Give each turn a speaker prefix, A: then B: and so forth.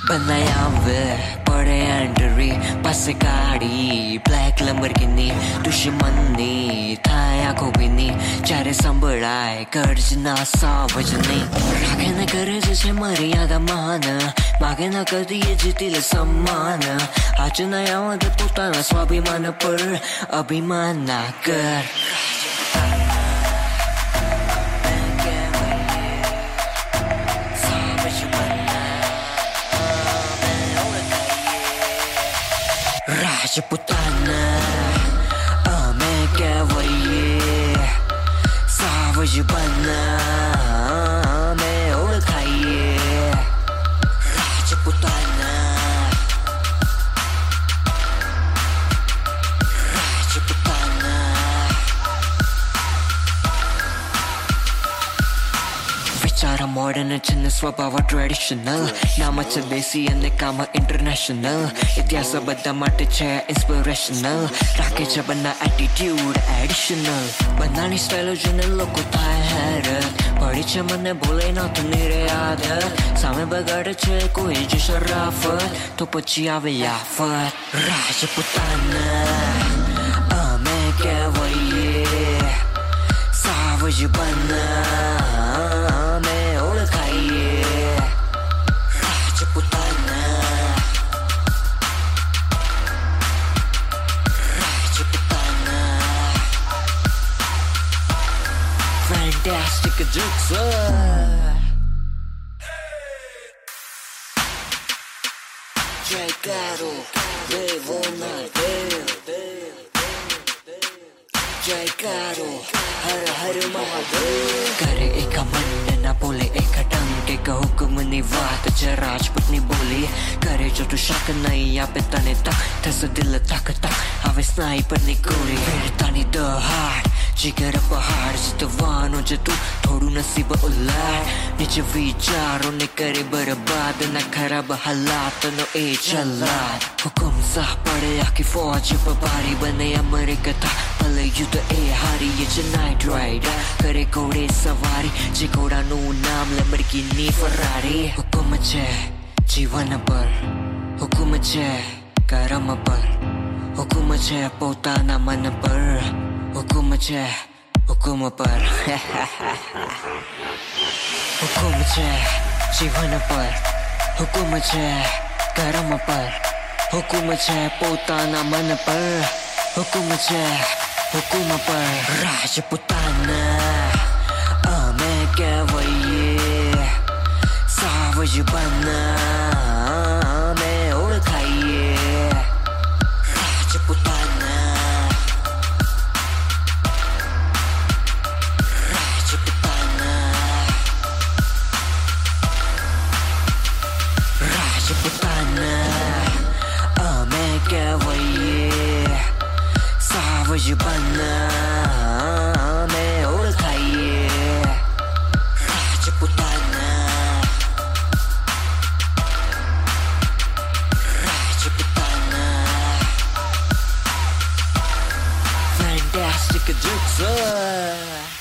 A: बनाया वे पड़े एंड्री पासे गाड़ी ब्लैक लंबरगिनी दुश्मनी थाया को बिनी चारे संबळाय कर्ज ना सावजनी राखे न करे जसे मर्यादा मान मागे न कधी जितील सम्मान आज नयामध्ये पोताना स्वाभिमान पर अभिमान ना कर राजपुताना मैं क्या वही सावज बना मैं ओळखाइए राजपुताना राजपुताना विचार मॉडर्न चिन्ह स्वभाव ट्रेडिशनल नामाचं देसी અને કામ इंटरनेशनल इतिहास બધા માટે છે ઇન્સ્પિરેશનલ રાખે છે બના એટીટ્યુડ એડિશનલ બનાની સ્ટાઇલ જોઈને લોકો થાય હેરત પડી છે મને બોલે નહોતું નીરે આદત સામે બગાડે છે કોઈ જ શરાફત તો પછી આવે યાફત રાજપૂતાના અમે કહેવાઈએ સાવજ બના Fantastic jokes. Jaycaro, Devona, Jaycaro, Har Har Mahadev. करे एक मन ना बोले एक टंग के हुक्म नि बात ज राजपूत नि बोली करे जो तू शक नहीं या पे तने तक तस दिल तक तक हवे स्नाइपर नि गोली फिरता नि द हार्ट जिगर पहाड़ जितवानो जे तू थोड़ू नसीब उल्लाड़ निज विचारों ने करे बर्बाद न खराब हालात नो ए जल्लाद हुकुम सा पड़े आकी फौज पर भारी बने अमेरिका था भले युद्ध ए हारी ये ज नाइट राइडर करे घोड़े सवारी जे घोड़ा नु नाम लैम्बोर्गिनी फरारी हुकुम छे जीवन पर हुकुम छे कर्म पर हुकुम छे पोताना मन पर हुकुम छे हुकुम पर हुकुम छे जीवन पर हुकुम छे कर्म पर हुकुम छे पोताना मन पर हुकुम छे हुकुम पर राजपुताना અમે કહેવાઈએ સાવજ બના અમે ઓળખાઈએ રાજપૂતાના રાજપૂતાના રાજપૂતાના અમે કહેવાઈએ સાવજ બના અમે ઓળખાઈએ રાજપૂતાના રાજપૂતાના Fantastic jokes.